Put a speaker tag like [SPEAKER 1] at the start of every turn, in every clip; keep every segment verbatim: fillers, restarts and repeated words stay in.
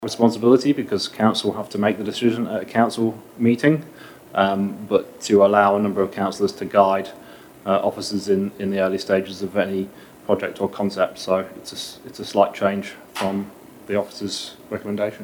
[SPEAKER 1] responsibility because council have to make the decision at a council meeting, um, but to allow a number of councillors to guide uh, officers in, in the early stages of any project or concept. So it's a, it's a slight change from the officer's recommendation.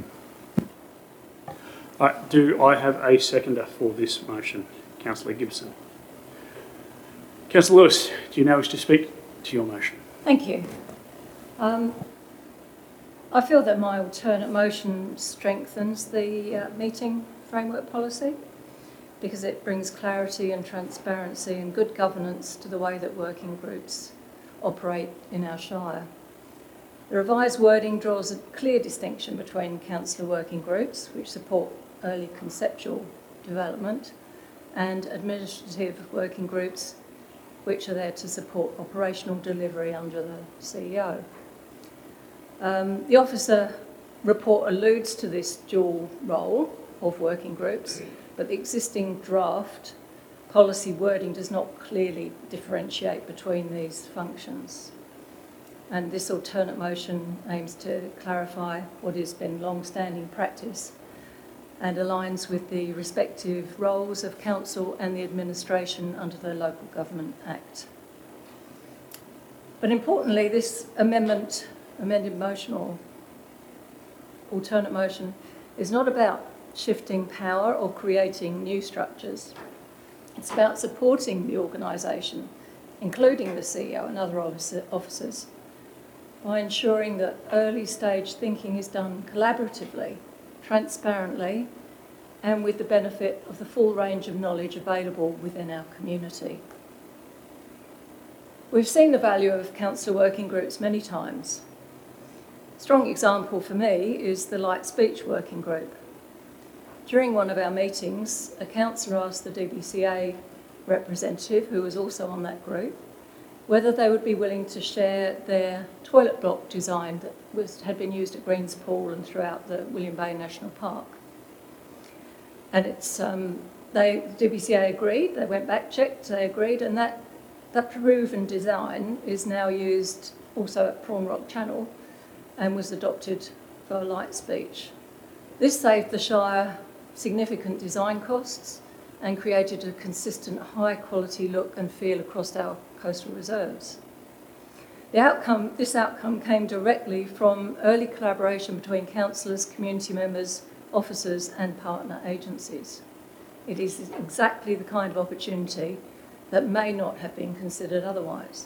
[SPEAKER 2] All right, do I have a seconder for this motion? Councillor Gibson. Councillor Lewis, do you now wish to speak to your motion?
[SPEAKER 3] Thank you. Um, I feel that my alternate motion strengthens the uh, meeting framework policy because it brings clarity and transparency and good governance to the way that working groups operate in our shire. The revised wording draws a clear distinction between councillor working groups, which support early conceptual development, and administrative working groups, which are there to support operational delivery under the C E O. Um, the officer report alludes to this dual role of working groups, but the existing draft policy wording does not clearly differentiate between these functions. And this alternate motion aims to clarify what has been long-standing practice and aligns with the respective roles of council and the administration under the Local Government Act. But importantly, this amendment amended motion or alternate motion is not about shifting power or creating new structures. It's about supporting the organisation, including the C E O and other officers, by ensuring that early stage thinking is done collaboratively, transparently, and with the benefit of the full range of knowledge available within our community. We've seen the value of councillor working groups many times. A strong example for me is the Light Speech Working Group. During one of our meetings, a councillor asked the D B C A representative, who was also on that group, whether they would be willing to share their toilet block design that was, had been used at Greens Pool and throughout the William Bay National Park. And it's, um, they, the D B C A agreed, they went back, checked, they agreed, and that, that proven design is now used also at Prawn Rock Channel and was adopted for Light Speech. This saved the Shire significant design costs and created a consistent high quality look and feel across our coastal reserves. The outcome, this outcome came directly from early collaboration between councillors, community members, officers and partner agencies. It is exactly the kind of opportunity that may not have been considered otherwise.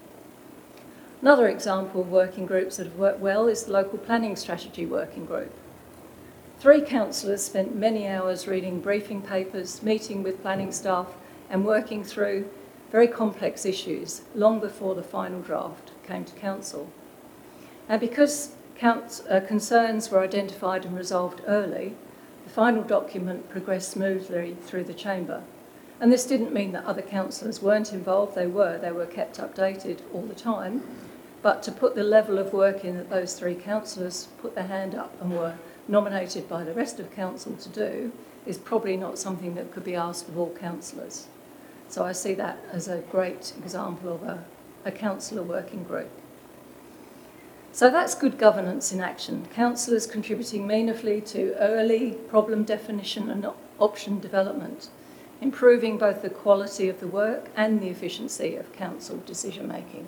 [SPEAKER 3] Another example of working groups that have worked well is the Local Planning Strategy Working Group. Three councillors spent many hours reading briefing papers, meeting with planning staff and working through very complex issues long before the final draft came to council. And because count, uh, concerns were identified and resolved early, the final document progressed smoothly through the chamber. And this didn't mean that other councillors weren't involved, they were, they were kept updated all the time. But to put the level of work in that those three councillors put their hand up and were nominated by the rest of council to do is probably not something that could be asked of all councillors. So I see that as a great example of a, a councillor working group. So that's good governance in action. Councillors contributing meaningfully to early problem definition and option development, improving both the quality of the work and the efficiency of council decision making.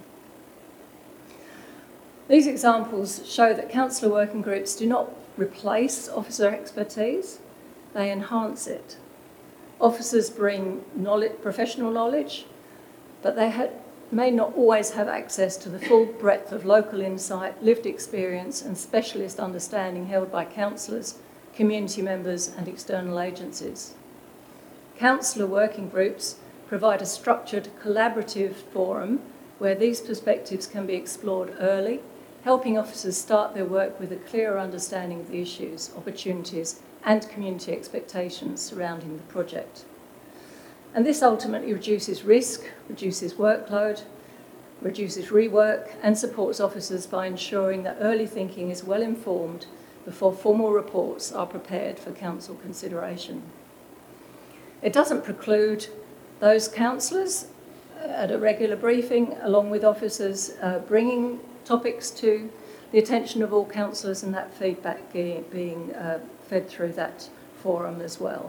[SPEAKER 3] These examples show that councillor working groups do not replace officer expertise, they enhance it. Officers bring knowledge, professional knowledge, but they ha- may not always have access to the full breadth of local insight, lived experience and specialist understanding held by councillors, community members and external agencies. Councillor working groups provide a structured, collaborative forum where these perspectives can be explored early, helping officers start their work with a clearer understanding of the issues, opportunities and community expectations surrounding the project. And this ultimately reduces risk, reduces workload, reduces rework and supports officers by ensuring that early thinking is well informed before formal reports are prepared for council consideration. It doesn't preclude those councillors at a regular briefing along with officers uh, bringing topics to the attention of all councillors and that feedback being uh, fed through that forum as well.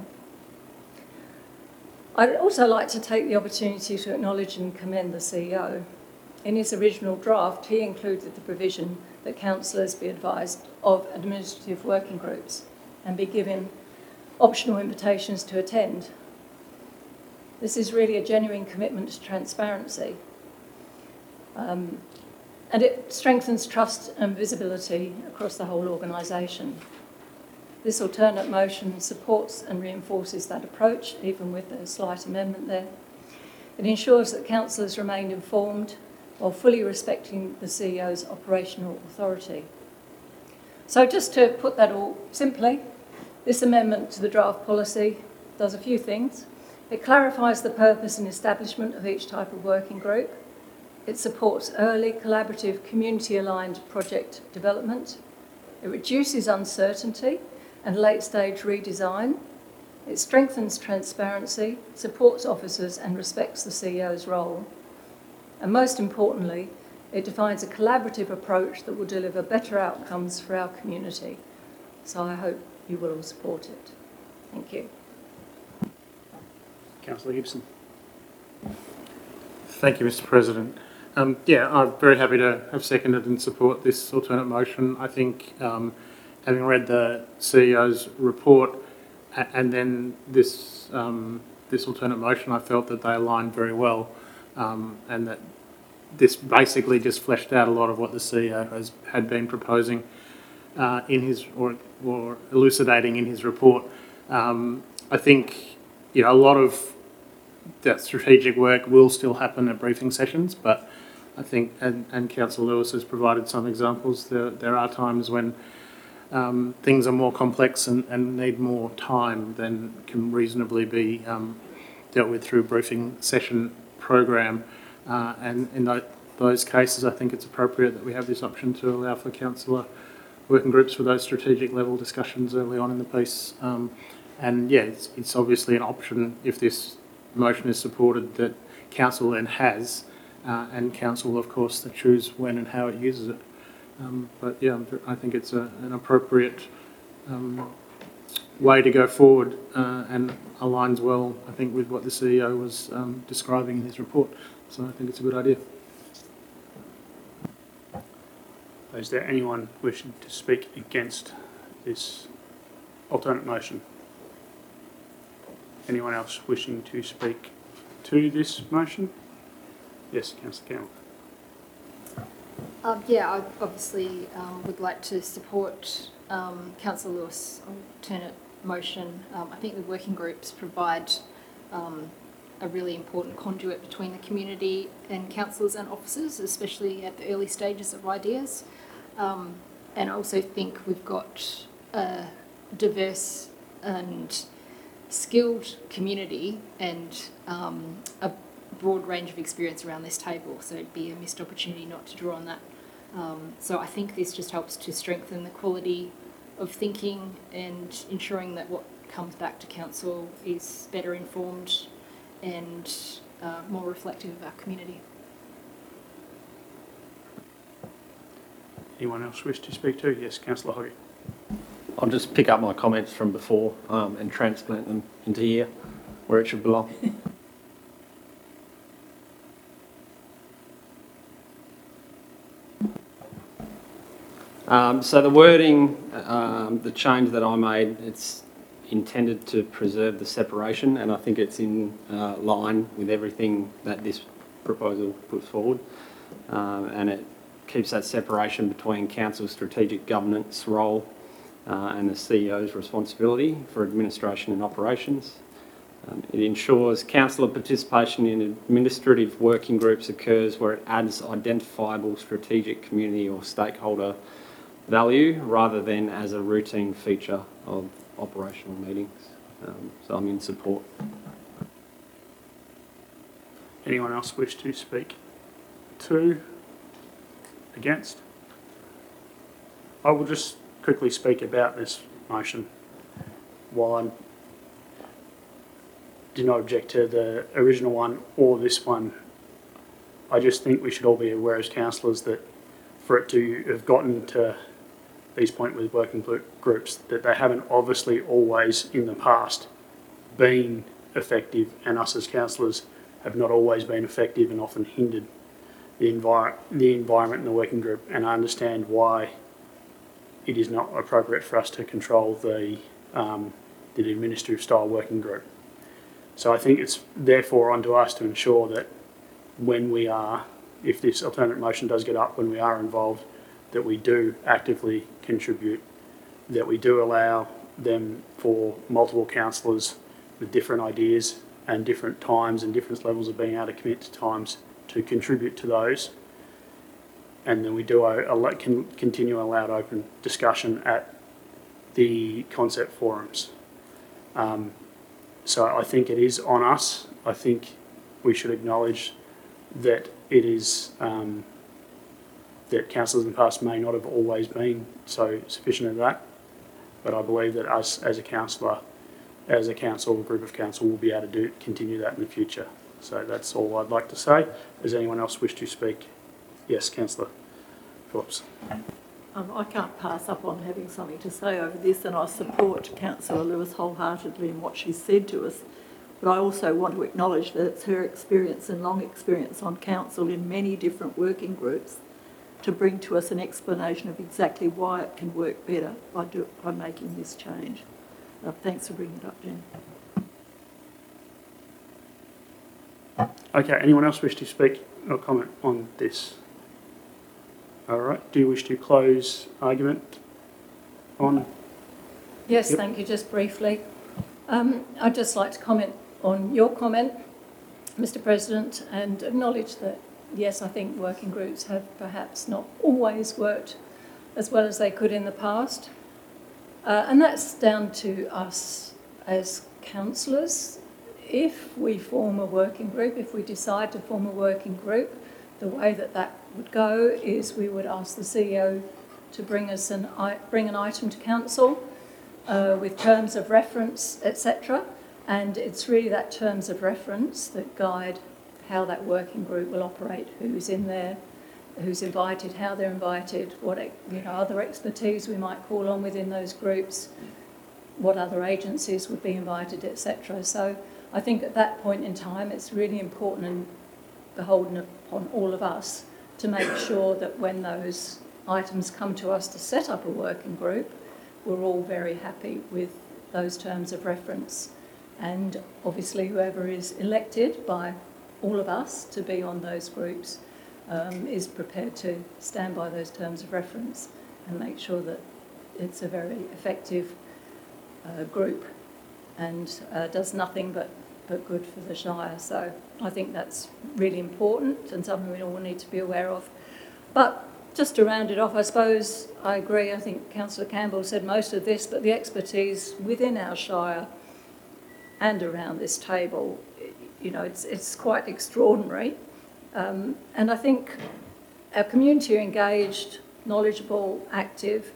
[SPEAKER 3] I'd also like to take the opportunity to acknowledge and commend the C E O. In his original draft, he included the provision that councillors be advised of administrative working groups and be given optional invitations to attend. This is really a genuine commitment to transparency. Um, and it strengthens trust and visibility across the whole organisation. This alternate motion supports and reinforces that approach, even with a slight amendment there. It ensures that councillors remain informed while fully respecting the C E O's operational authority. So just to put that all simply, this amendment to the draft policy does a few things. It clarifies the purpose and establishment of each type of working group. It supports early, collaborative, community-aligned project development. It reduces uncertainty and late-stage redesign. It strengthens transparency, supports officers and respects the C E O's role. And most importantly, it defines a collaborative approach that will deliver better outcomes for our community. So I hope you will all support it. Thank you.
[SPEAKER 2] Councillor Gibson.
[SPEAKER 4] Thank you, Mister President. Um, yeah, I'm very happy to have seconded and support this alternate motion. I think um, having read the C E O's report and then this um, this alternate motion, I felt that they aligned very well, um, and that this basically just fleshed out a lot of what the C E O has had been proposing uh, in his or or elucidating in his report. Um, I think you know a lot of that strategic work will still happen at briefing sessions, but I think, and, and Councillor Lewis has provided some examples, there, there are times when um, things are more complex and, and need more time than can reasonably be um, dealt with through a briefing session program. Uh, and in th those cases, I think it's appropriate that we have this option to allow for councillor working groups for those strategic level discussions early on in the piece. Um, and yeah, it's, it's obviously an option if this motion is supported that council then has, uh, and council will of course to choose when and how it uses it. Um, but yeah, I think it's a, an appropriate um, way to go forward uh, and aligns well, I think, with what the C E O was um, describing in his report. So I think it's a good idea.
[SPEAKER 2] Is there anyone wishing to speak against this alternate motion? Anyone else wishing to speak to this motion? Yes, Councillor Campbell.
[SPEAKER 5] Um, yeah, I obviously um, would like to support um, Councillor Lewis' alternate motion. Um, I think the working groups provide um, a really important conduit between the community and councillors and officers, especially at the early stages of ideas. Um, and I also think we've got a diverse and skilled community and um, a broad range of experience around this table, so it'd be a missed opportunity not to draw on that. Um, so I think this just helps to strengthen the quality of thinking and ensuring that what comes back to council is better informed and uh, more reflective of our community.
[SPEAKER 2] Anyone else wish to speak to? Yes, Councillor Hoggy.
[SPEAKER 6] I'll just pick up my comments from before um, and transplant them into here, where it should belong. um, so the wording, um, the change that I made, it's intended to preserve the separation, and I think it's in uh, line with everything that this proposal puts forward, um, and it keeps that separation between council's strategic governance role Uh, and the C E O's responsibility for administration and operations. Um, it ensures councillor participation in administrative working groups occurs where it adds identifiable strategic community or stakeholder value rather than as a routine feature of operational meetings. Um, so I'm in support.
[SPEAKER 2] Anyone else wish to speak to? Against? I will just quickly speak about this motion. While I do not object to the original one or this one, I just think we should all be aware as councillors that for it to have gotten to these point with working group- groups, that they haven't obviously always in the past been effective, and us as councillors have not always been effective and often hindered the, envir- the environment in the working group. And I understand why it is not appropriate for us to control the, um, the administrative style working group. So I think it's therefore onto us to ensure that when we are, if this alternate motion does get up, when we are involved, that we do actively contribute, that we do allow them for multiple councillors with different ideas and different times and different levels of being able to commit to times to contribute to those. And then we do a, a, can continue a loud open discussion at the concept forums. Um, so I think it is on us. I think we should acknowledge that it is um, that councillors in the past may not have always been so sufficient at that, but I believe that us as a councillor, as a council, a group of council, will be able to do continue that in the future. So that's all I'd like to say. Does anyone else wish to speak? Yes, Councillor Phillips.
[SPEAKER 7] Um, I can't pass up on having something to say over this, and I support Councillor Lewis wholeheartedly in what she said to us. But I also want to acknowledge that it's her experience and long experience on council in many different working groups to bring to us an explanation of exactly why it can work better by, do, by making this change. Uh, thanks for bringing it up, Jen.
[SPEAKER 2] Okay, anyone else wish to speak or comment on this? All right, do you wish to close argument on?
[SPEAKER 3] Yes,
[SPEAKER 2] Yep.
[SPEAKER 3] thank you. Just briefly. Um, I'd just like to comment on your comment, Mister President, and acknowledge that, yes, I think working groups have perhaps not always worked as well as they could in the past. Uh, and that's down to us as councillors. If we form a working group, if we decide to form a working group, the way that that would go is we would ask the C E O to bring us an bring an item to council uh, with terms of reference, et cetera. And it's really that terms of reference that guide how that working group will operate, who's in there, who's invited, how they're invited, what you know other expertise we might call on within those groups, what other agencies would be invited, et cetera. So I think at that point in time, it's really important and beholden upon all of us to make sure that when those items come to us to set up a working group, we're all very happy with those terms of reference. And obviously whoever is elected by all of us to be on those groups um, is prepared to stand by those terms of reference and make sure that it's a very effective uh, group and uh, does nothing but, but good for the Shire. So I think that's really important and something we all need to be aware of. But just to round it off, I suppose I agree. I think Councillor Campbell said most of this, but the expertise within our Shire and around this table, you know, it's, it's quite extraordinary. Um, and I think our community are engaged, knowledgeable, active,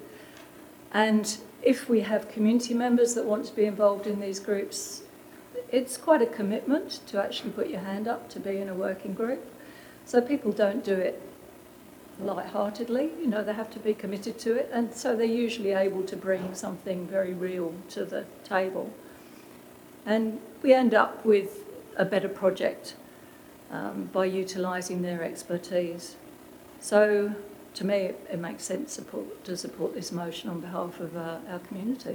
[SPEAKER 3] and if we have community members that want to be involved in these groups, it's quite a commitment to actually put your hand up to be in a working group. So people don't do it lightheartedly, you know, they have to be committed to it, and so they're usually able to bring something very real to the table. And we end up with a better project um, by utilising their expertise. So to me, it, it makes sense support, to support this motion on behalf of uh, our community.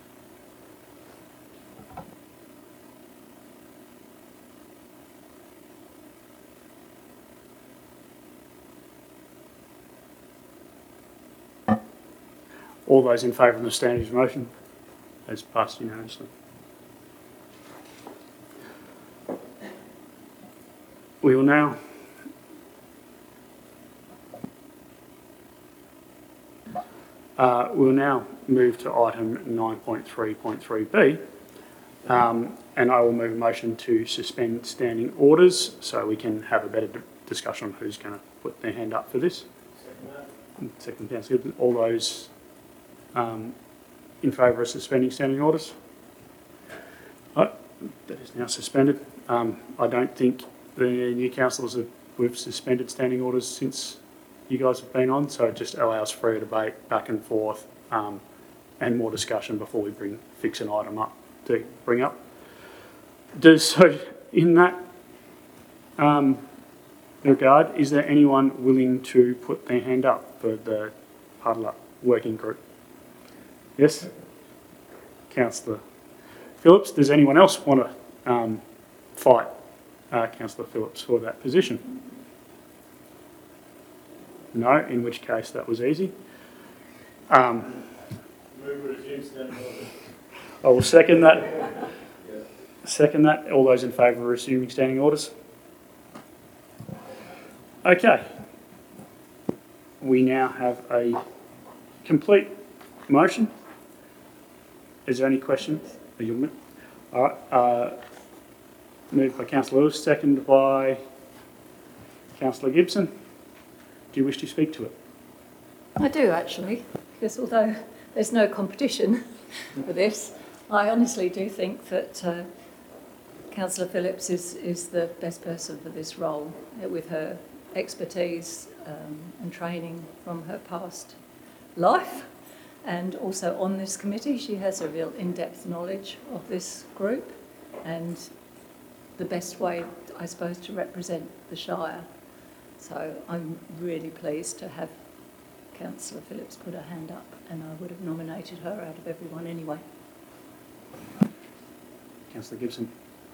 [SPEAKER 2] All those in favour of the standing motion has passed unanimously. We will now uh, we will now move to item nine point three point three B, um, and I will move a motion to suspend standing orders so we can have a better discussion on who's going to put their hand up for this. Second, Councillor Gibbon. All those um, in favour of suspending standing orders? Right, that is now suspended. Um, I don't think the new councillors have we've suspended standing orders since you guys have been on, so it just allows free debate back and forth um, and more discussion before we bring fix an item up to bring up. Does, so in that um, regard, is there anyone willing to put their hand up for the Huddle Up working group? Yes? Councillor Phillips. Does anyone else want to um, fight uh, Councillor Phillips for that position? No, in which case that was easy. Um, I will second that. Second that. All those in favour of resuming standing orders? Okay. We now have a complete motion. Is there any questions? All right. Uh, moved by Councillor Lewis, seconded by Councillor Gibson. Do you wish to speak to it?
[SPEAKER 3] I do actually, because although there's no competition for this, I honestly do think that uh, Councillor Phillips is, is the best person for this role, uh, with her expertise um, and training from her past life. And also on this committee, she has a real in-depth knowledge of this group and the best way, I suppose, to represent the Shire. So I'm really pleased to have Councillor Phillips put her hand up, and I would have nominated her out of everyone anyway.
[SPEAKER 2] Councillor Gibson.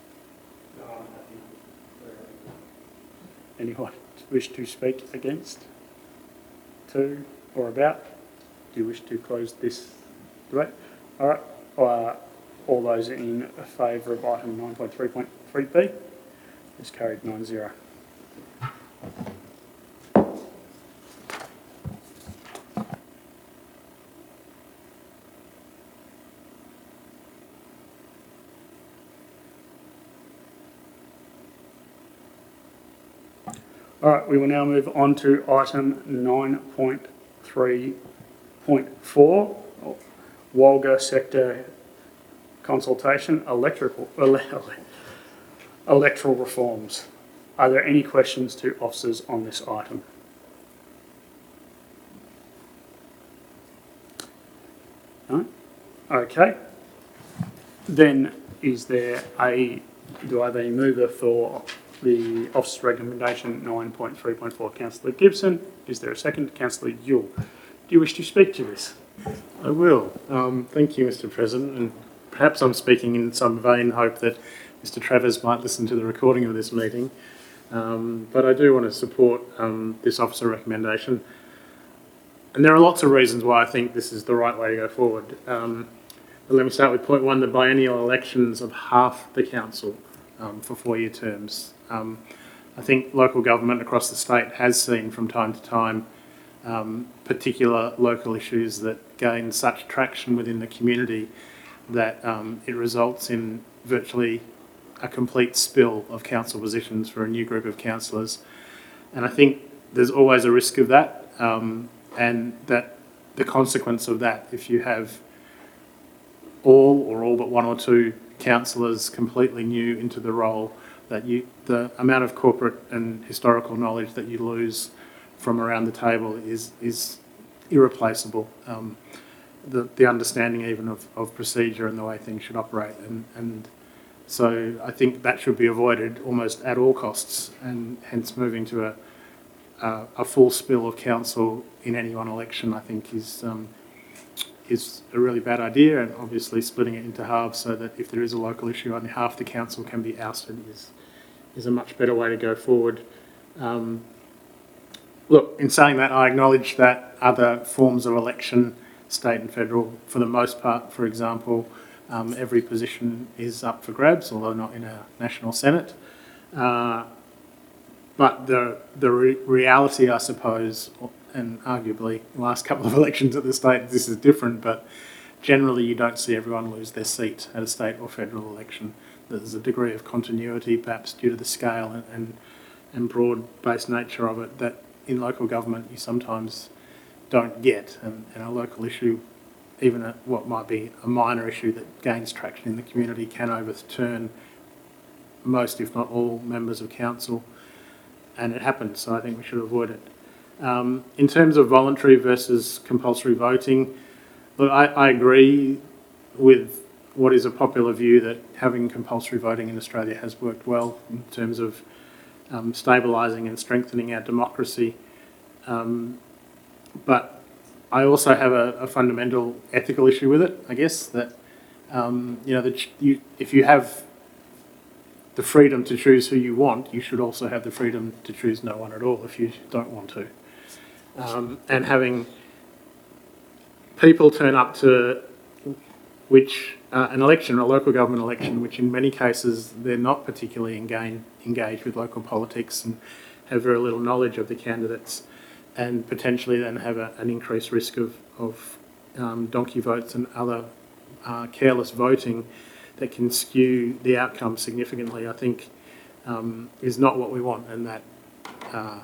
[SPEAKER 2] Anyone wish to speak against, to, or about? Do you wish to close this debate? All right. Uh, all those in favour of item nine point three point three B is carried nine zero. All right, we will now move on to item nine point three point four, Walga sector consultation, electrical, ele electoral reforms. Are there any questions to officers on this item? No? Okay. Then is there a, do I have a mover for the officer's recommendation nine point three point four? Councillor Gibson. Is there a second? Councillor Yule. Do you wish to speak to this?
[SPEAKER 4] I will. Um, thank you, Mister President, and perhaps I'm speaking in some vain hope that Mister Travers might listen to the recording of this meeting, um, but I do want to support um, this officer recommendation. And there are lots of reasons why I think this is the right way to go forward. Um, but let me start with point one, the biennial elections of half the council um, for four-year terms. Um, I think local government across the state has seen from time to time um, particular local issues that gain such traction within the community that um, it results in virtually a complete spill of council positions for a new group of councillors. And I think there's always a risk of that, um, and that the consequence of that, if you have all or all but one or two councillors completely new into the role, that you, the amount of corporate and historical knowledge that you lose from around the table is, is irreplaceable. Um, the, the understanding even of, of procedure and the way things should operate. And, and so I think that should be avoided almost at all costs, and hence moving to a, a, a full spill of council in any one election, I think is, um, is a really bad idea, and obviously splitting it into halves so that if there is a local issue, only half the council can be ousted is, is a much better way to go forward. Um, look, in saying that, I acknowledge that other forms of election, state and federal, for the most part, for example, um, every position is up for grabs, although not in a national senate. Uh, but the, the re reality, I suppose, and arguably the last couple of elections at the state, this is different, but generally you don't see everyone lose their seat at a state or federal election. There's a degree of continuity, perhaps due to the scale and, and, and broad-based nature of it, that in local government you sometimes don't get. And, and a local issue, even a, what might be a minor issue that gains traction in the community, can overturn most, if not all, members of council. And it happens, so I think we should avoid it. Um, in terms of voluntary versus compulsory voting, look, I, I agree with what is a popular view that having compulsory voting in Australia has worked well in terms of um, stabilising and strengthening our democracy. Um, but I also have a, a fundamental ethical issue with it, I guess, that, um, you know, that you, if you have the freedom to choose who you want, you should also have the freedom to choose no one at all if you don't want to. Um, and having people turn up to which uh, an election, a local government election, which in many cases they're not particularly engaged, engaged with local politics and have very little knowledge of the candidates, and potentially then have a, an increased risk of, of um, donkey votes and other uh, careless voting that can skew the outcome significantly, I think um, is not what we want, and that uh,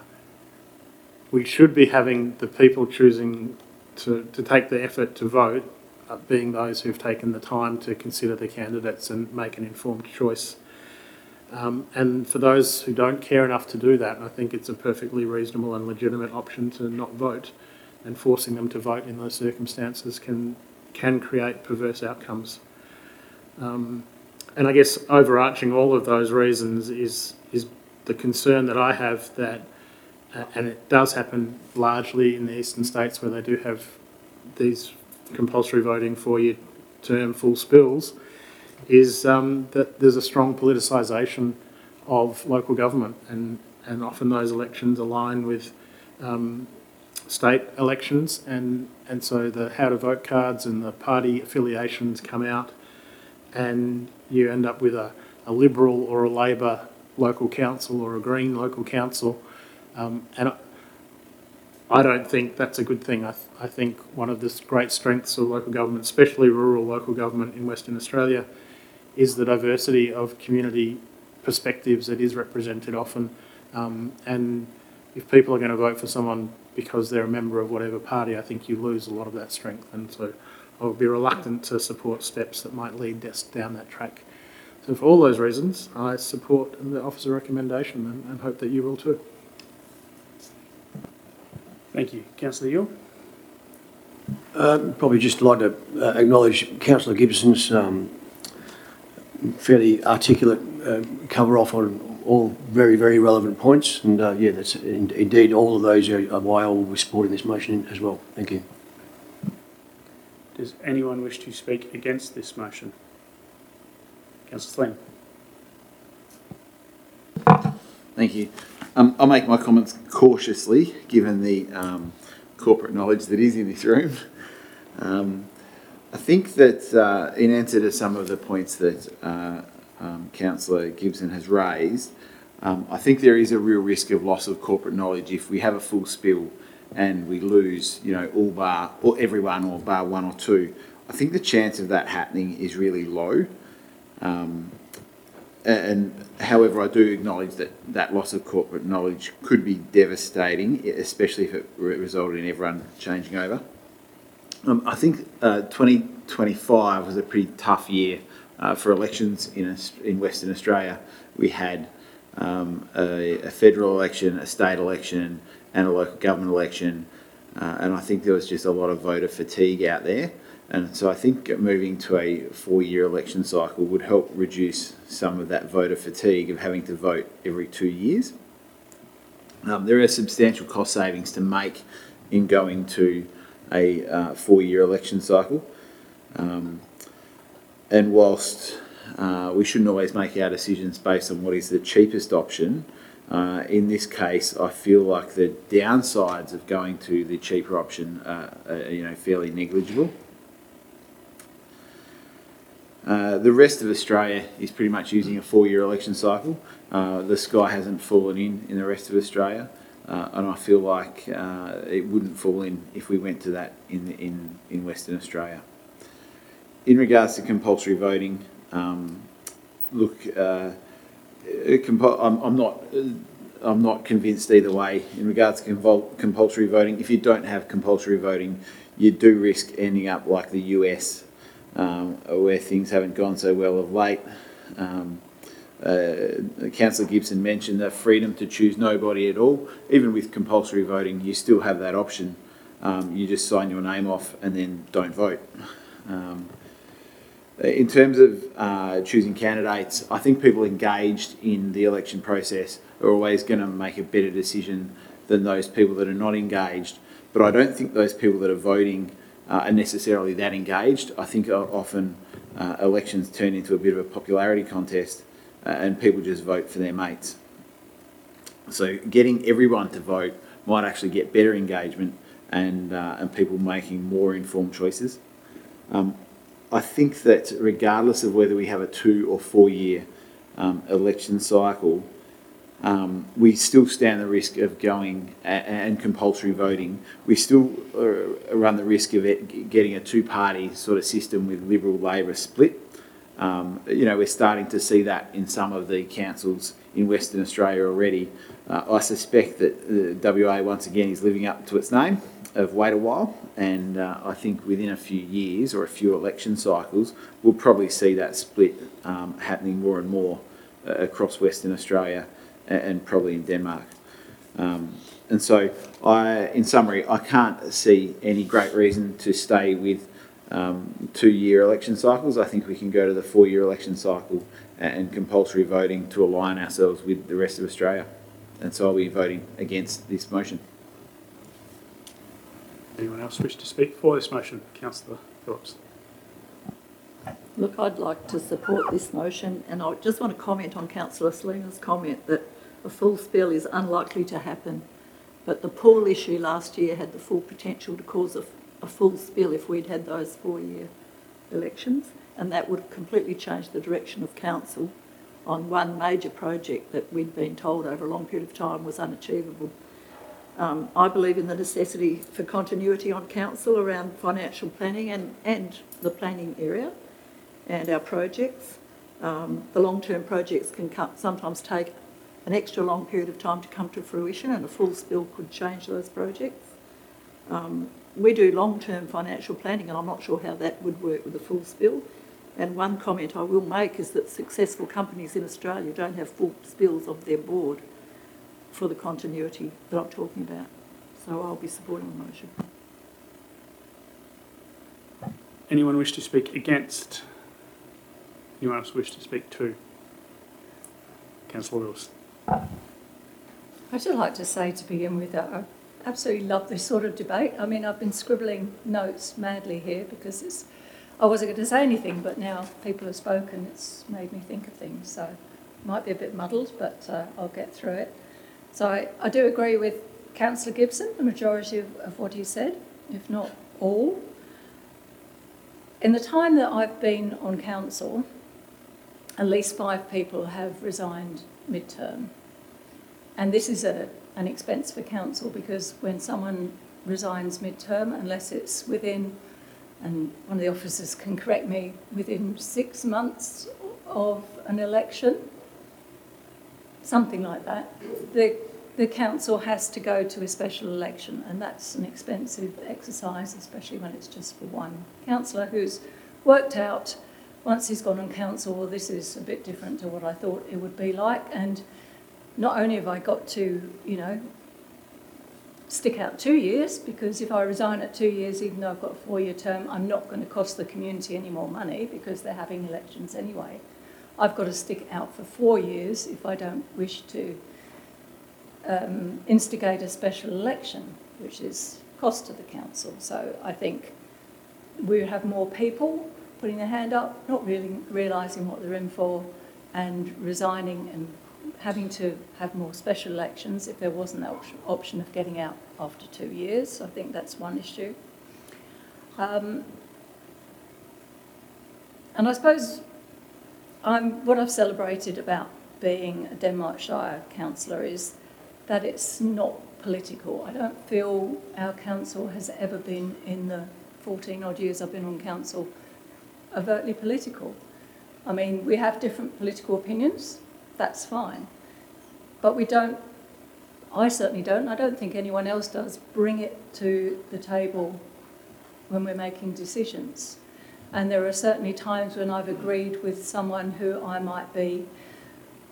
[SPEAKER 4] we should be having the people choosing to, to take the effort to vote uh, being those who've taken the time to consider the candidates and make an informed choice. Um, and for those who don't care enough to do that, I think it's a perfectly reasonable and legitimate option to not vote, and forcing them to vote in those circumstances can, can create perverse outcomes. Um, and I guess overarching all of those reasons is, is the concern that I have that, uh, and it does happen largely in the eastern states where they do have these compulsory voting four-year term full spills, is um, that there's a strong politicisation of local government, and, and often those elections align with um, state elections, and, and so the how to vote cards and the party affiliations come out, and you end up with a, a Liberal or a Labor local council or a Green local council. Um, and I, I don't think that's a good thing. I, th I think one of the great strengths of local government, especially rural local government in Western Australia, is the diversity of community perspectives that is represented often. Um, and if people are going to vote for someone because they're a member of whatever party, I think you lose a lot of that strength. And so I would be reluctant to support steps that might lead us down that track. So for all those reasons, I support the officer recommendation, and, and hope that you will too.
[SPEAKER 2] Thank you. Councillor Ewell?
[SPEAKER 8] Uh, probably just like to uh, acknowledge Councillor Gibson's um, fairly articulate uh, cover off on all very, very relevant points, and uh, yeah, that's in, indeed all of those are, are why I will be supporting this motion as well. Thank you.
[SPEAKER 2] Does anyone wish to speak against this motion? Councillor Sleen.
[SPEAKER 9] Thank you. Um, I'll make my comments cautiously, given the um, corporate knowledge that is in this room. Um, I think that uh, in answer to some of the points that uh, um, Councillor Gibson has raised, um, I think there is a real risk of loss of corporate knowledge if we have a full spill and we lose, you know, all bar, or everyone, or bar one or two. I think the chance of that happening is really low. Um, and however, I do acknowledge that that loss of corporate knowledge could be devastating, especially if it resulted in everyone changing over. Um, I think uh, twenty twenty-five was a pretty tough year uh, for elections in, in Western Australia. We had um, a, a federal election, a state election, and a local government election, uh, and I think there was just a lot of voter fatigue out there. And so I think moving to a four-year election cycle would help reduce some of that voter fatigue of having to vote every two years. Um, there are substantial cost savings to make in going to a uh, four-year election cycle. Um, and whilst uh, we shouldn't always make our decisions based on what is the cheapest option, uh, in this case, I feel like the downsides of going to the cheaper option uh, are, you know, fairly negligible. Uh, the rest of Australia is pretty much using a four-year election cycle. Uh, the sky hasn't fallen in in the rest of Australia, uh, and I feel like uh, it wouldn't fall in if we went to that in, in, in Western Australia. In regards to compulsory voting, um, look, uh, I'm, I'm not I'm not convinced either way. In regards to compul compulsory voting, if you don't have compulsory voting, you do risk ending up like the U S, Um, where things haven't gone so well of late. Um, uh, Councillor Gibson mentioned the freedom to choose nobody at all. Even with compulsory voting, you still have that option. Um, you just sign your name off and then don't vote. Um, in terms of uh, choosing candidates, I think people engaged in the election process are always going to make a better decision than those people that are not engaged. But I don't think those people that are voting uh, are necessarily that engaged. I think often uh, elections turn into a bit of a popularity contest uh, and people just vote for their mates. So getting everyone to vote might actually get better engagement and, uh, and people making more informed choices. Um, I think that regardless of whether we have a two or four year um, election cycle, um, we still stand the risk of going a- and compulsory voting. We still uh, run the risk of it getting a two party sort of system with Liberal Labor split. Um, you know, we're starting to see that in some of the councils in Western Australia already. Uh, I suspect that the W A once again is living up to its name of wait a while, and uh, I think within a few years or a few election cycles, we'll probably see that split um, happening more and more uh, across Western Australia and, and probably in Denmark. Um, and so, I, in summary, I can't see any great reason to stay with um, two-year election cycles. I think we can go to the four-year election cycle and, and compulsory voting to align ourselves with the rest of Australia. And so I'll be voting against this motion.
[SPEAKER 2] Anyone else wish to speak for this motion? Councillor Phillips.
[SPEAKER 7] Look, I'd like to support this motion, and I just want to comment on Councillor Slima's comment that a full spill is unlikely to happen, but the pool issue last year had the full potential to cause a, a full spill if we'd had those four-year elections, and that would have completely changed the direction of council on one major project that we'd been told over a long period of time was unachievable. Um, I believe in the necessity for continuity on council around financial planning and, and the planning area and our projects. Um, the long-term projects can come, sometimes take an extra long period of time to come to fruition, and a full spill could change those projects. Um, we do long-term financial planning, and I'm not sure how that would work with a full spill. And one comment I will make is that successful companies in Australia don't have full spills of their board for the continuity that I'm talking about. So I'll be supporting the motion.
[SPEAKER 2] Anyone wish to speak against? Anyone else wish to speak to? Councillor Lewis.
[SPEAKER 3] I'd just like to say to begin with that I absolutely love this sort of debate. I mean, I've been scribbling notes madly here because it's, I wasn't going to say anything, but now people have spoken, it's made me think of things. So it might be a bit muddled, but uh, I'll get through it. So I, I do agree with Councillor Gibson, the majority of, of what he said, if not all. In the time that I've been on council, at least five people have resigned mid-term. And this is a, an expense for council because when someone resigns mid-term, unless it's within, and one of the officers can correct me, within six months of an election, something like that, the, the council has to go to a special election, and that's an expensive exercise, especially when it's just for one councillor who's worked out, once he's gone on council, well, this is a bit different to what I thought it would be like, and not only have I got to, you know, stick out two years, because if I resign at two years, even though I've got a four-year term, I'm not going to cost the community any more money because they're having elections anyway. I've got to stick out for four years if I don't wish to um, instigate a special election, which is cost to the council. So I think we have more people putting their hand up, not really realising what they're in for, and resigning and having to have more special elections if there wasn't that option of getting out after two years. I think that's one issue. Um, and I suppose I'm, what I've celebrated about being a Denmark Shire councillor is that it's not political. I don't feel our council has ever been, in the fourteen odd years I've been on council, overtly political. I mean, we have different political opinions, that's fine. But we don't, I certainly don't, I don't think anyone else does, bring it to the table when we're making decisions. And there are certainly times when I've agreed with someone who I might be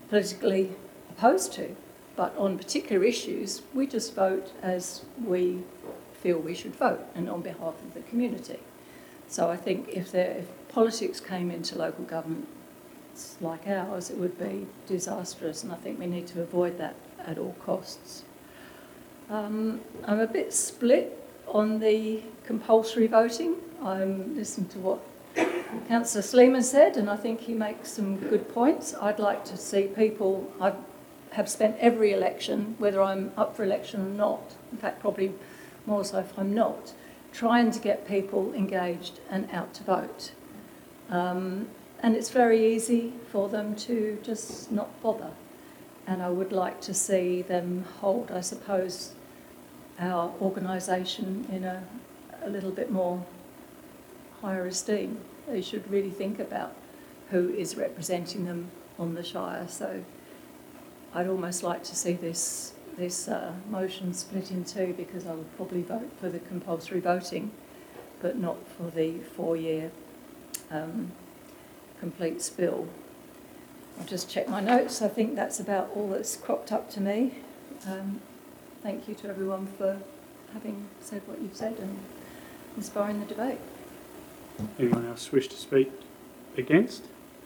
[SPEAKER 3] politically opposed to. But on particular issues, we just vote as we feel we should vote and on behalf of the community. So I think if, there, if politics came into local governments like ours, it would be disastrous, and I think we need to avoid that at all costs. Um, I'm a bit split on the compulsory voting. I'm listening to what Councillor Sleeman said, and I think he makes some good points. I'd like to see people, I have spent every election, whether I'm up for election or not, in fact probably more so if I'm not, trying to get people engaged and out to vote. Um, and it's very easy for them to just not bother. And I would like to see them hold, I suppose, our organisation in a, a little bit more higher esteem. They should really think about who is representing them on the Shire. So I'd almost like to see this this uh, motion split in two, because I would probably vote for the compulsory voting, but not for the four-year um, complete spill. I'll just check my notes. I think that's about all that's cropped up to me. Um, thank you to everyone for having said what you've said and inspiring the debate.
[SPEAKER 2] Anyone else wish to speak against?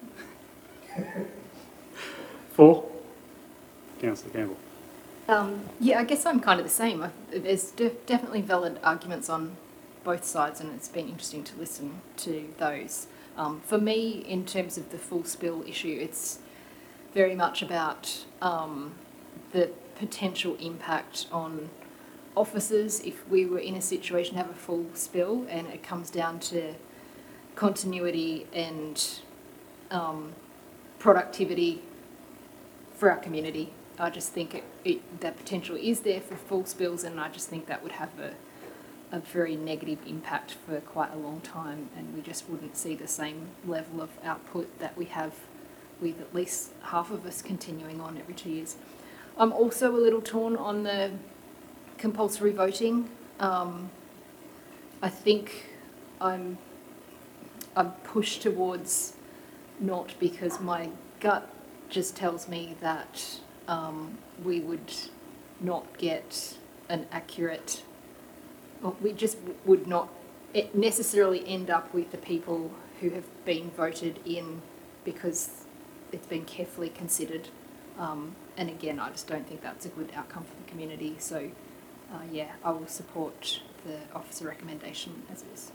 [SPEAKER 2] For? Councillor Campbell.
[SPEAKER 5] Um, yeah, I guess I'm kind of the same. I, there's de- definitely valid arguments on both sides, and it's been interesting to listen to those. Um, for me, in terms of the full spill issue, it's very much about um, the potential impact on officers if we were in a situation to have a full spill, and it comes down to continuity and um, productivity for our community. I just think it, it, that potential is there for full spills, and I just think that would have a, a very negative impact for quite a long time, and we just wouldn't see the same level of output that we have with at least half of us continuing on every two years. I'm also a little torn on the compulsory voting. Um, I think I'm, I'm pushed towards not, because my gut just tells me that um, we would not get an accurate, well, we just would not necessarily end up with the people who have been voted in because it's been carefully considered. Um, and again, I just don't think that's a good outcome for the community. So, uh, yeah, I will support the officer recommendation as is.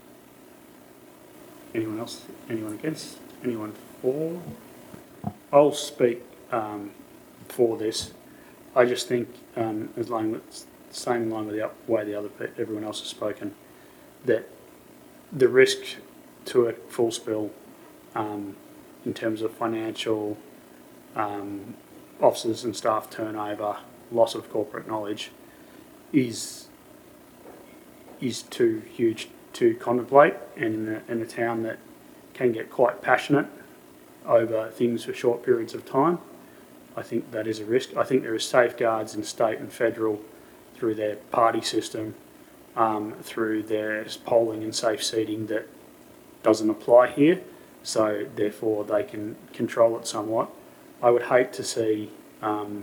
[SPEAKER 2] Anyone else? Anyone against? Anyone for? I'll speak um, for this. I just think, um, as line with, same line with the way the other everyone else has spoken, that the risk to a full spill, um, in terms of financial, um, officers and staff turnover, loss of corporate knowledge, is is too huge to contemplate, and in a, in a town that can get quite passionate over things for short periods of time, I think that is a risk. I think there are safeguards in state and federal through their party system, um, through their polling and safe seating that doesn't apply here, so therefore they can control it somewhat. I would hate to see um,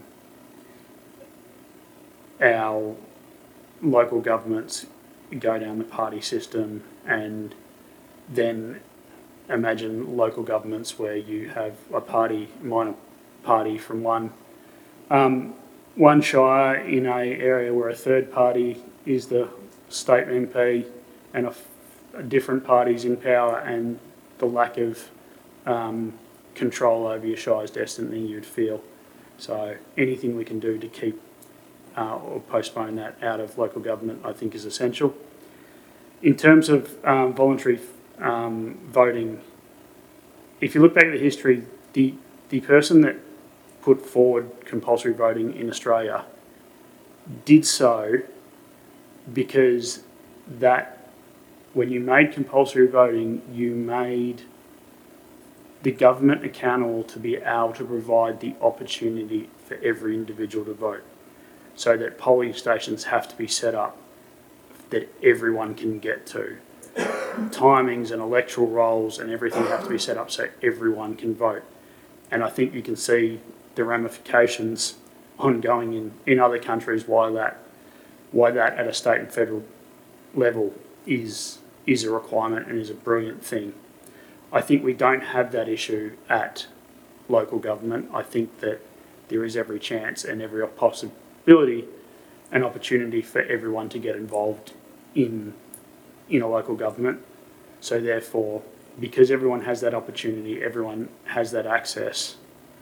[SPEAKER 2] our local governments go down the party system, and then imagine local governments where you have a party, minor party from one um, one shire in a area where a third party is the state M P, and a, a different parties in power, and the lack of um, control over your shire's destiny you'd feel. So anything we can do to keep uh, or postpone that out of local government, I think, is essential. In terms of um, voluntary um, voting, if you look back at the history, the the person that put forward compulsory voting in Australia did so because that when you made compulsory voting, you made the government accountable to be able to provide the opportunity for every individual to vote, so that polling stations have to be set up that everyone can get to. Timings and electoral rolls and everything have to be set up so everyone can vote. And I think you can see the ramifications ongoing in, in other countries, why that, why that at a state and federal level is, is a requirement and is a brilliant thing. I think we don't have that issue at local government. I think that there is every chance and every possibility and opportunity for everyone to get involved in, in a local government. So therefore, because everyone has that opportunity, everyone has that access,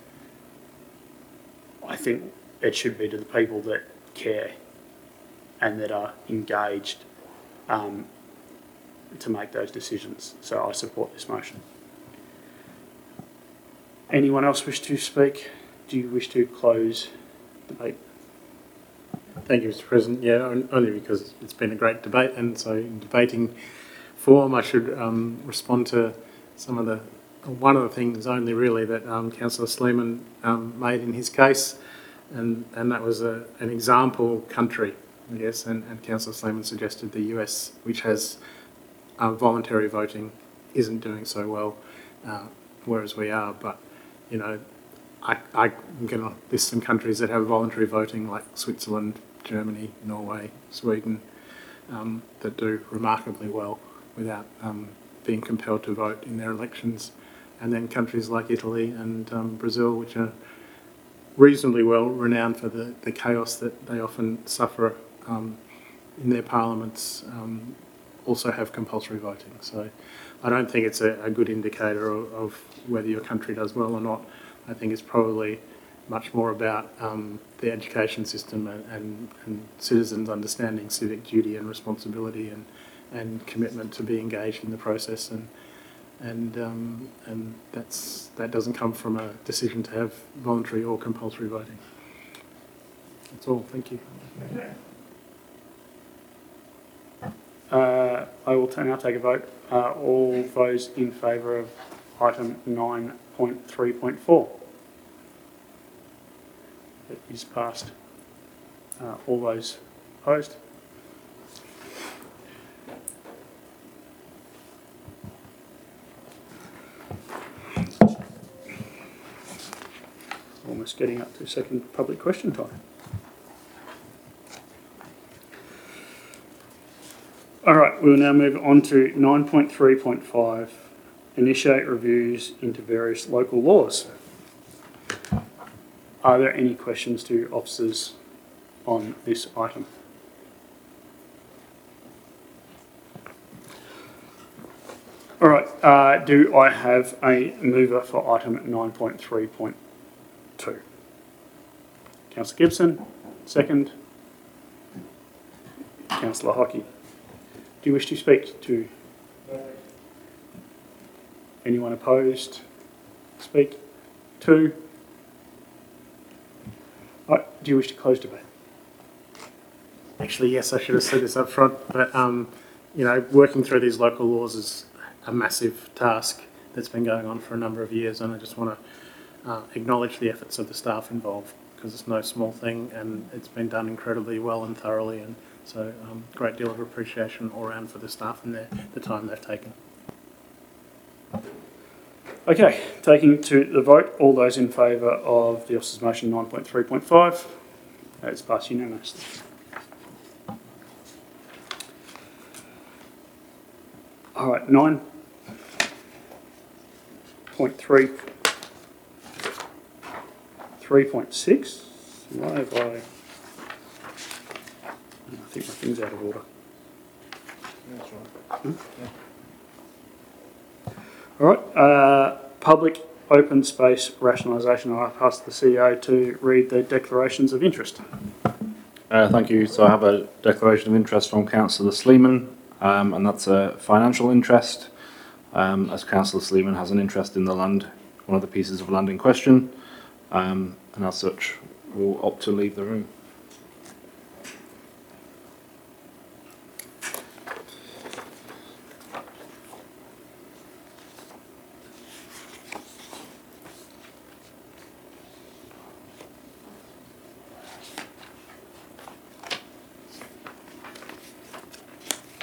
[SPEAKER 2] I think it should be to the people that care and that are engaged um, to make those decisions. So I support this motion. Anyone else wish to speak? Do you wish to close debate?
[SPEAKER 4] Thank you, Mister President. Yeah, on- only because it's been a great debate, and so in debating form, I should um, respond to some of the, one of the things only really that um, Councillor Sleeman um, made in his case, and, and that was a, an example country, I guess, and, and Councillor Sleeman suggested the U S, which has uh, voluntary voting, isn't doing so well, uh, whereas we are, but, you know, I, I'm going to list some countries that have voluntary voting, like Switzerland, Germany, Norway, Sweden, um, that do remarkably well without um, being compelled to vote in their elections. And then countries like Italy and um, Brazil, which are reasonably well renowned for the, the chaos that they often suffer um, in their parliaments, um, also have compulsory voting. So I don't think it's a, a good indicator of, of whether your country does well or not. I think it's probably much more about um, the education system and, and, and citizens understanding civic duty and responsibility and, and commitment to be engaged in the process, and and um, and that's that doesn't come from a decision to have voluntary or compulsory voting. That's all. Thank you.
[SPEAKER 2] Uh, I will now take a vote. Uh, all those in favour of item nine point three point four? It is passed. Uh, all those opposed? Almost getting up to second public question time. All right, we will now move on to nine point three point five, initiate reviews into various local laws. Are there any questions to officers on this item? All right, uh, do I have a mover for item nine point three point two? Councillor Gibson, second. Councillor Hockey. Do you wish to speak to anyone opposed? Speak. Two. Right, do you wish to close debate?
[SPEAKER 4] Actually, yes, I should have said this up front, but um, you know, working through these local laws is a massive task that's been going on for a number of years, and I just want to uh, acknowledge the efforts of the staff involved, because it's no small thing, and it's been done incredibly well and thoroughly, and so um, great deal of appreciation all around for the staff and their, the time they've taken.
[SPEAKER 2] Okay, taking to the vote, all those in favour of the officer's motion nine point three point five, it's passed unanimously. All right, nine point three, three point six. Why have I? I think my thing's out of order.
[SPEAKER 1] That's right.
[SPEAKER 2] Hmm? All right, uh, public open space rationalisation. I'll pass the C E O to read the declarations of interest.
[SPEAKER 1] Uh, thank you. So I have a declaration of interest from Councillor Sleeman, um, and that's a financial interest, um, as Councillor Sleeman has an interest in the land, one of the pieces of land in question, um, and as such will opt to leave the room.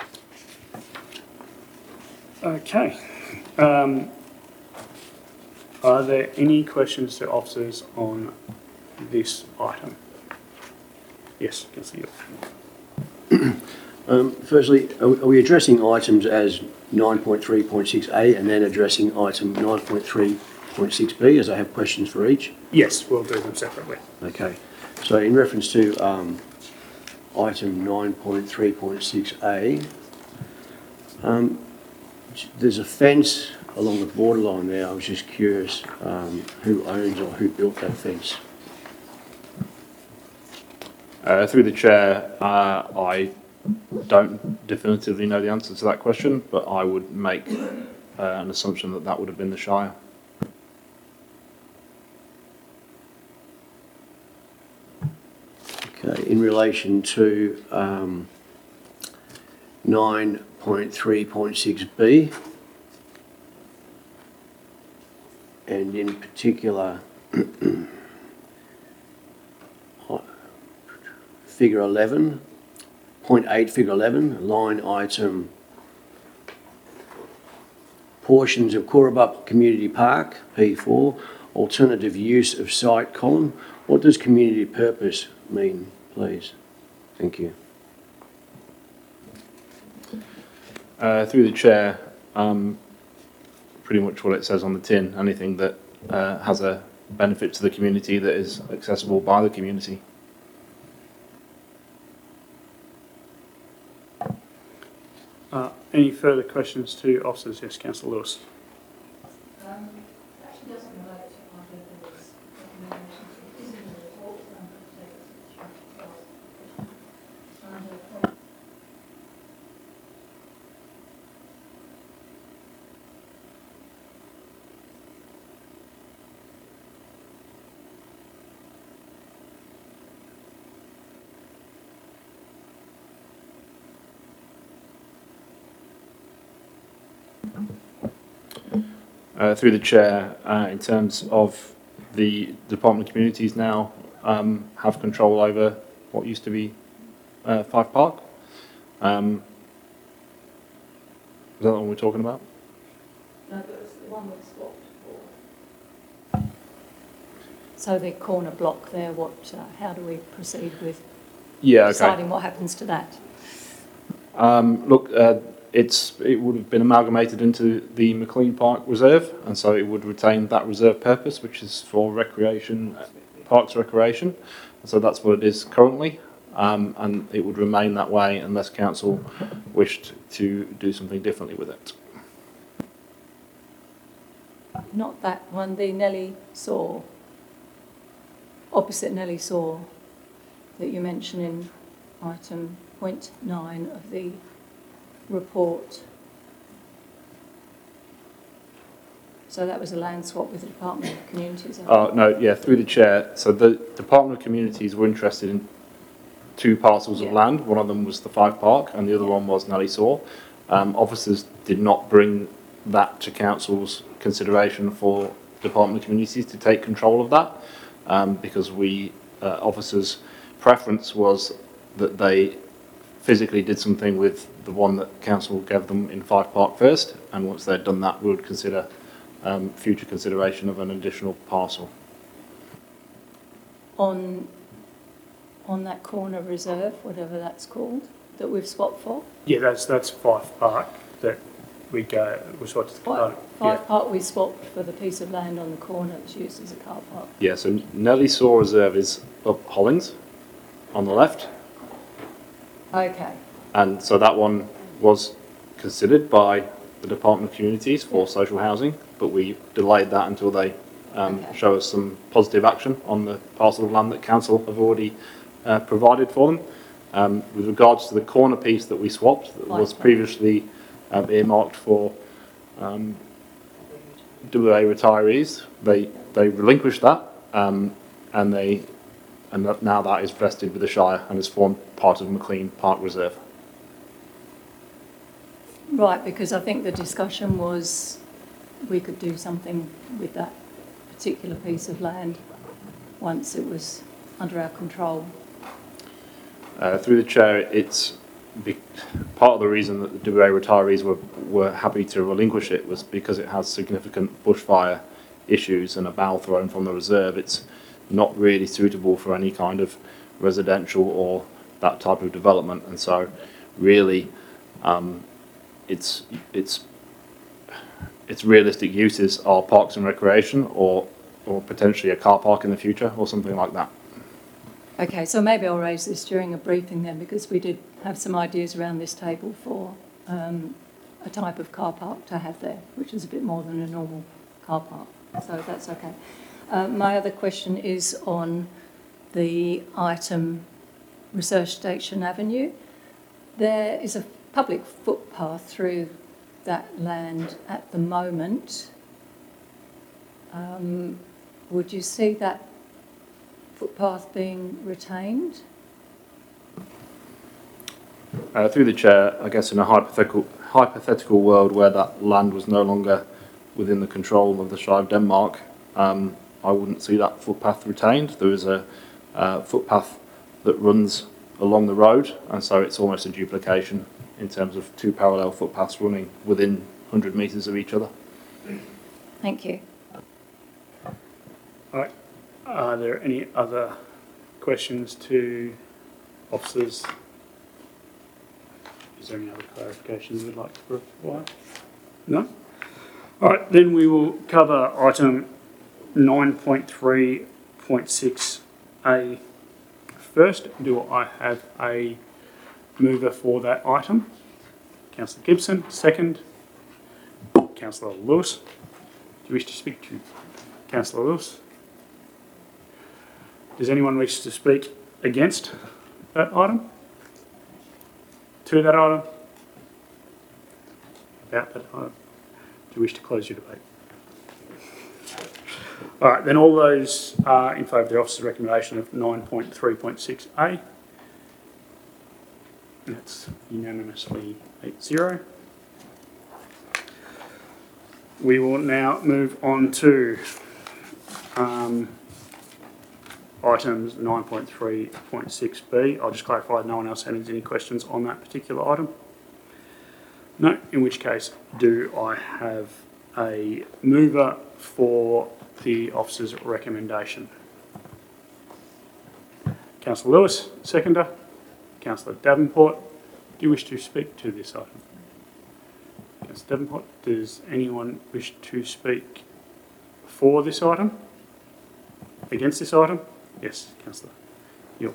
[SPEAKER 2] Okay. Um, Are there any questions to officers on this item? Yes, Councillor York.
[SPEAKER 8] Um, firstly, are we- are we addressing items as nine point three point six A and then addressing item nine point three point six B, as I have questions for each?
[SPEAKER 2] Yes, we'll do them separately.
[SPEAKER 8] Okay. So in reference to um, item nine point three point six A, um, there's a fence along the borderline there. I was just curious um, who owns or who built that fence?
[SPEAKER 1] Uh, through the chair, uh, I don't definitively know the answer to that question, but I would make uh, an assumption that that would have been the Shire.
[SPEAKER 8] Okay, in relation to um, nine point three point six B, and in particular, figure eleven, point eight, figure eleven, line item, portions of Coorabap Community Park, P four, alternative use of site column. What does community purpose mean, please? Thank you.
[SPEAKER 1] Uh, through the chair, um, pretty much what it says on the tin, anything that uh, has a benefit to the community that is accessible by the community.
[SPEAKER 2] Uh, any further questions to officers? Yes, Councillor Lewis.
[SPEAKER 3] Um, actually doesn't relate to either of these recommendations. It is in the report, but I'm going to take it as a under point.
[SPEAKER 1] Uh, through the chair, uh, in terms of the Department of Communities now um, have control over what used to be uh, Fife Park. Um, is that the one we're talking about?
[SPEAKER 3] No, but it's the one we swapped for. So the corner block there, what? Uh, how do we proceed with
[SPEAKER 1] Yeah, okay.
[SPEAKER 3] deciding what happens to that?
[SPEAKER 1] Um, look, uh, it's it would have been amalgamated into the McLean Park Reserve, and so it would retain that reserve purpose, which is for recreation, parks recreation. So that's what it is currently, um, and it would remain that way unless council wished to do something differently with it.
[SPEAKER 3] Not that one, the Nellie Saw, opposite Nellie Saw, that you mention in item point nine of the report. So that was a land swap with the Department of Communities.
[SPEAKER 1] Oh, no, yeah, through the chair. So the Department of Communities were interested in two parcels
[SPEAKER 3] Yeah.
[SPEAKER 1] of land. One of them was the Fife Park and the other one was Nellie Saw. Um, officers did not bring that to council's consideration for Department of Communities to take control of that, um, because we, uh, officers' preference was that they physically did something with the one that council gave them in Fife Park first, and once they'd done that, we would consider um, future consideration of an additional parcel.
[SPEAKER 3] On, on that corner reserve, whatever that's called, that we've swapped for.
[SPEAKER 2] Yeah, that's that's Fife Park that we go. We swapped to the
[SPEAKER 3] Five,
[SPEAKER 2] yeah.
[SPEAKER 3] Five Park we swapped for the piece of land on the corner that's used as a car park.
[SPEAKER 1] Yeah, so Nellie Saw Reserve is up Hollings on the left,
[SPEAKER 3] Okay.
[SPEAKER 1] and so that one was considered by the Department of Communities for social housing, but we delayed that until they um,
[SPEAKER 3] Okay.
[SPEAKER 1] show us some positive action on the parcel of land that council have already uh, provided for them. Um, with regards to the corner piece that we swapped, that was
[SPEAKER 3] Right.
[SPEAKER 1] previously um, earmarked for um, W A retirees, they they relinquished that, um, and they and that, now that is vested with the Shire and has formed part of McLean Park Reserve.
[SPEAKER 3] Right, because I think the discussion was we could do something with that particular piece of land once it was under our control.
[SPEAKER 1] Uh, through the chair, it's be, part of the reason that the W A retirees were, were happy to relinquish it was because it has significant bushfire issues and a bow thrown from the reserve, it's not really suitable for any kind of residential or that type of development. And so really um, it's it's its realistic uses are parks and recreation, or or potentially a car park in the future or something like that.
[SPEAKER 3] Okay, so maybe I'll raise this during a briefing then, because we did have some ideas around this table for um, a type of car park to have there, which is a bit more than a normal car park. So that's okay. Uh, my other question is on the item Research Station Avenue. There is a public footpath through that land at the moment. Um, would you see that footpath being retained?
[SPEAKER 1] Uh, through the chair, I guess in a hypothetical hypothetical world where that land was no longer within the control of the Shire of Denmark, um, I wouldn't see that footpath retained. There is a uh, footpath that runs along the road, and so it's almost a duplication in terms of two parallel footpaths running within one hundred metres of each other.
[SPEAKER 3] Thank you.
[SPEAKER 2] All right. Are there any other questions to officers? Is there any other clarifications you would like to provide? No? All right, then we will cover item nine point three point six A first. Do I have a mover for that item? Councillor Gibson, second. Councillor Lewis. Do you wish to speak to Councillor Lewis? Does anyone wish to speak against that item? To that item? About that item? Do you wish to close your debate? All right, then all those are in favour of the officer's recommendation of nine point three point six A. That's unanimously eight zero. We will now move on to um, items nine point three point six B. I'll just clarify no one else has any questions on that particular item. No, in which case, do I have a mover for the officer's recommendation? Councillor Lewis, seconder. Councillor Davenport, do you wish to speak to this item? Councillor Davenport, does anyone wish to speak for this item? Against this item? Yes, Councillor. Yule.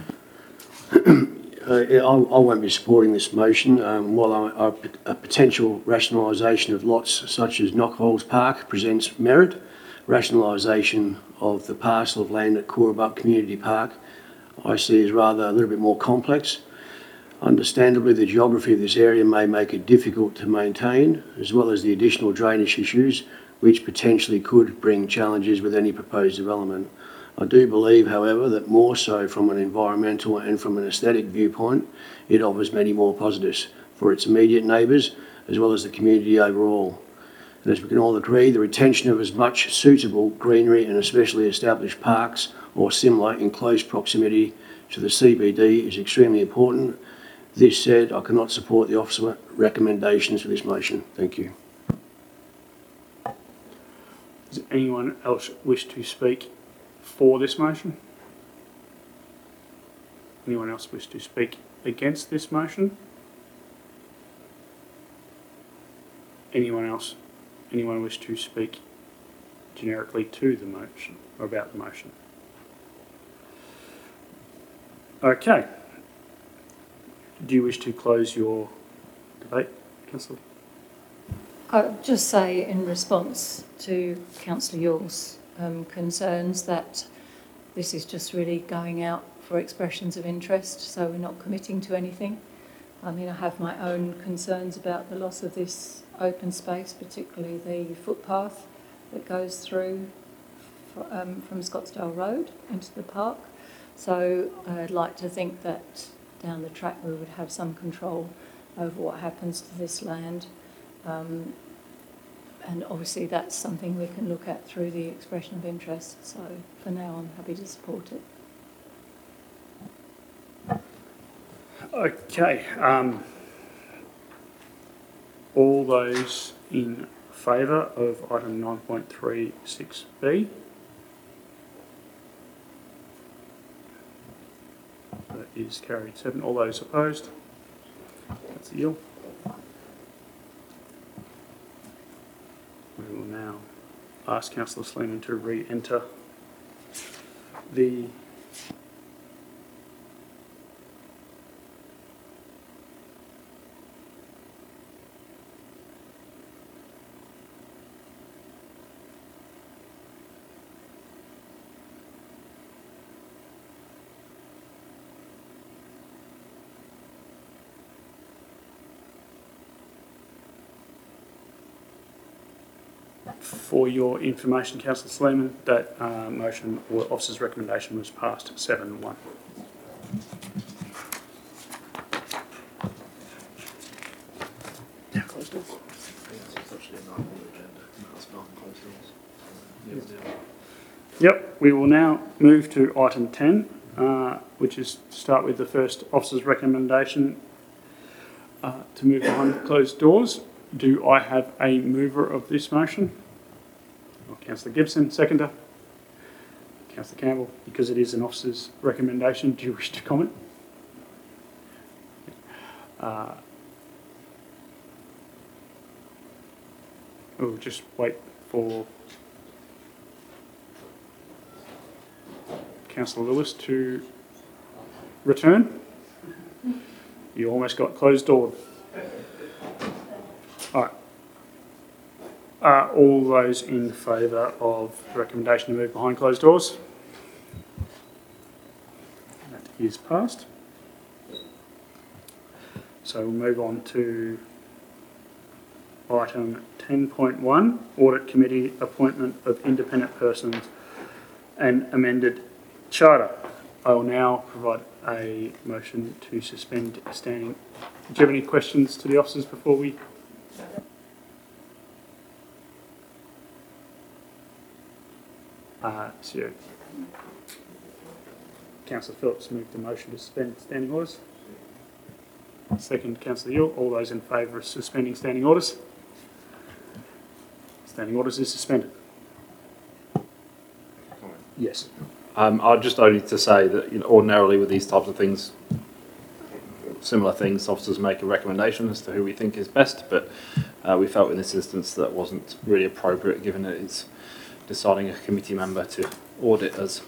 [SPEAKER 8] Uh, I, I won't be supporting this motion. Um, while I, I, a potential rationalisation of lots such as Knockholes Park presents merit, rationalisation of the parcel of land at Coorabuk Community Park I see as rather a little bit more complex. Understandably, the geography of this area may make it difficult to maintain, as well as the additional drainage issues, which potentially could bring challenges with any proposed development. I do believe, however, that more so from an environmental and from an aesthetic viewpoint, it offers many more positives for its immediate neighbours, as well as the community overall. And as we can all agree, the retention of as much suitable greenery and especially established parks or similar in close proximity to the C B D is extremely important. This said, I cannot support the officer recommendations for this motion. Thank you.
[SPEAKER 2] Does anyone else wish to speak for this motion? Anyone else wish to speak against this motion? Anyone else? Anyone wish to speak generically to the motion or about the motion? Okay. Do you wish to close your debate, Councillor?
[SPEAKER 3] I'll just say in response to Councillor Yule's um, concerns that this is just really going out for expressions of interest, so we're not committing to anything. I mean, I have my own concerns about the loss of this open space, particularly the footpath that goes through for, um, from Scottsdale Road into the park. So I'd like to think that down the track we would have some control over what happens to this land. Um, and obviously that's something we can look at through the expression of interest. So for now I'm happy to support it.
[SPEAKER 2] Okay. Um, all those in favour of item nine point three six B? That is carried seven. All those opposed? That's a yield. We will now ask Councillor Sleeman to re-enter the For your information, Councillor Sleeman, that uh, motion or officer's recommendation was passed seven one. Yep, we will now move to item ten, uh, which is to start with the first officer's recommendation uh, to move behind closed doors. Do I have a mover of this motion? Well, Councillor Gibson, seconder. Councillor Campbell, because it is an officer's recommendation, do you wish to comment? Uh, we'll just wait for Councillor Lewis to return. You almost got closed door. All right. Are all those in favour of the recommendation to move behind closed doors? That is passed. So we'll move on to item ten point one, Audit Committee Appointment of Independent Persons and Amended Charter. I will now provide a motion to suspend standing. Do you have any questions to the officers before we... Uh, so, Councillor Phillips moved the motion to suspend standing orders. Second, Councillor Yule. All those in favour of suspending standing orders? Standing orders is suspended. Yes.
[SPEAKER 1] Um, I'd just only to say that, you know, ordinarily with these types of things, similar things, officers make a recommendation as to who we think is best, but uh, we felt in this instance that wasn't really appropriate, given that it's deciding a committee member to audit us.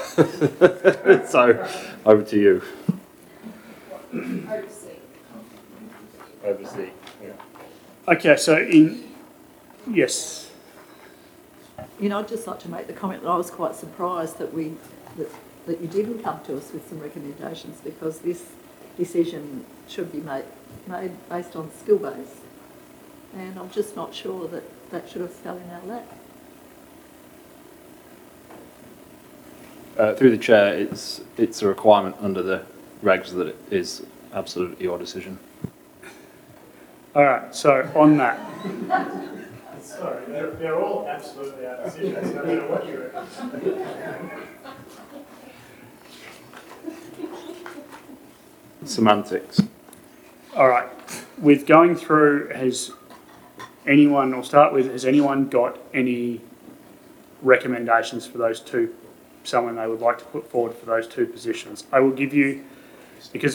[SPEAKER 1] So, over to you.
[SPEAKER 5] Oversee.
[SPEAKER 1] Oversee. Yeah.
[SPEAKER 2] Okay, so in... Yes.
[SPEAKER 7] You know, I'd just like to make the comment that I was quite surprised that we that, that you didn't come to us with some recommendations, because this decision should be made made based on skill base, and I'm just not sure that that should have fell in our lap.
[SPEAKER 1] Uh, through the chair, it's it's a requirement under the regs that it is absolutely your decision.
[SPEAKER 2] All right, so on that... Sorry, they're, they're all absolutely our decisions, no matter what you
[SPEAKER 1] Semantics.
[SPEAKER 2] All right, with going through, has anyone, or start with, has anyone got any recommendations for those two, someone they would like to put forward for those two positions? I will give you, because